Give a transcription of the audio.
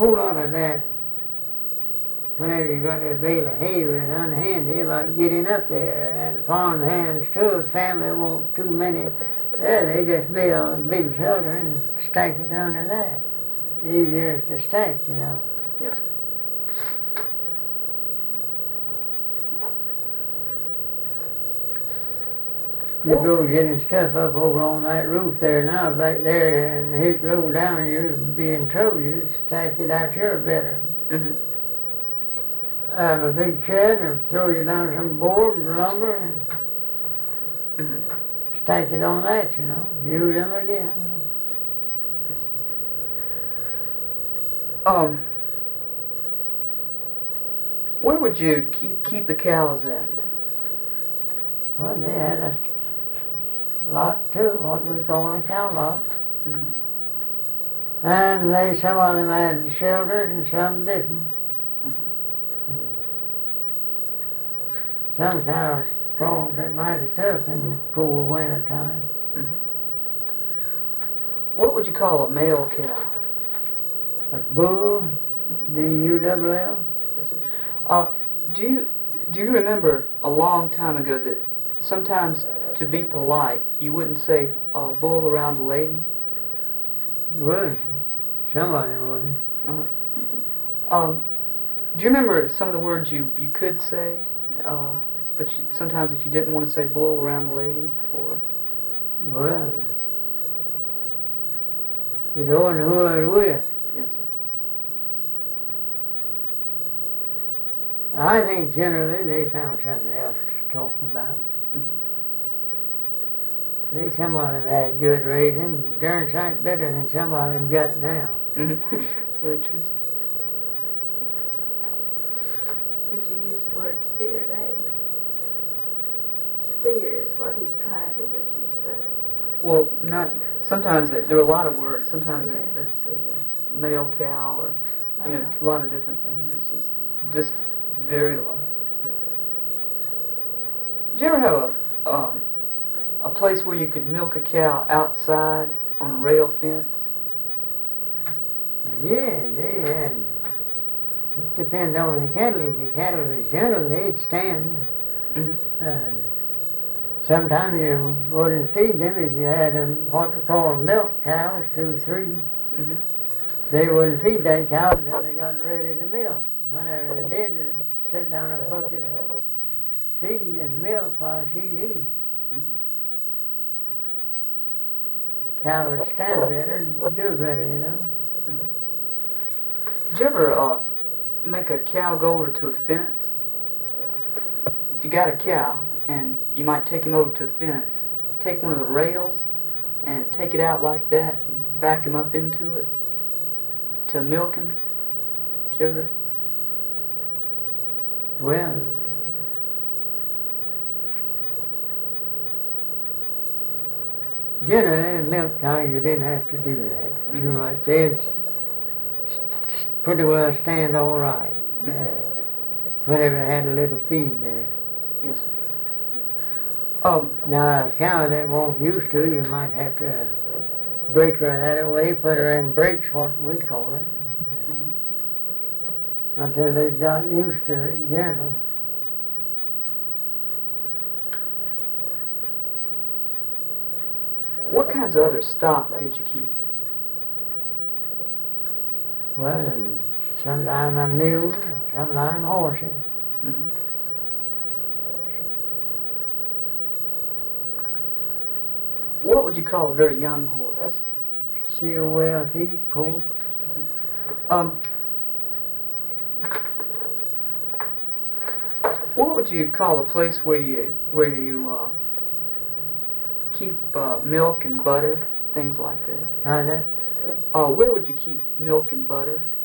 whole lot of that. Whenever you got a bale of hay was unhandy about getting up there, and farm hands too, if family want too many, there they just build a big shelter and stack it under that. Easier to stack, you know. Yes. You go getting stuff up over on that roof there now, back there, and hit low down, you'd be in trouble. You'd stack it out here better. Mm-hmm. Have a big shed and throw you down some boards, lumber, and stack it on that, you know. Use them again. Where would you keep the cows at? Well, they had a lot too, what we call a cow lot. And some of them had shelters and some didn't. Some cows crawled pretty mighty tough in the cool winter time. What would you call a male cow? A bull, B-U-L-L. Yes. Do you remember a long time ago that sometimes to be polite you wouldn't say bull around a lady? Would. Some of them would. Do you remember some of the words you could say, but sometimes if you didn't want to say bull around a lady, or? Well, you don't know who I was with. Yes, sir. I think generally they found something else to talk about. Some of them had good raising, darn sight better than some of them got now. It's very true. Did you use the word steer, Dad? Steer is what he's trying to get you to say. Well, sometimes there are a lot of words. Sometimes it's a male cow, or a lot of different things. It's just very low. Did you ever have a place where you could milk a cow outside on a rail fence? Yeah, they had. It depends on the cattle. If the cattle was gentle, they'd stand. Sometimes you wouldn't feed them if you had what they call milk cows, 2, 3. They wouldn't feed that cow until they got ready to milk. Whenever they did, they'd sit down a bucket of feed and milk while she's eating. Cow would stand better and do better, you know. Did you ever make a cow go over to a fence? If you got a cow and you might take him over to a fence, take one of the rails and take it out like that, and back him up into it to milk him. Did you ever? Well, generally, milk cow, you didn't have to do that too much. They'd pretty well stand all right. Whenever they had a little feed there. Yes, sir. Now, a cow that won't used to, you might have to break her that way, put her in breaks, what we call it, until they got used to it gentle. What kinds of other stock did you keep? Well, sometimes a mule, sometimes horses. What would you call a very young horse? C-O-L-T, colt. What would you call a place where you keep milk and butter, things like that? How's that? Where would you keep milk and butter?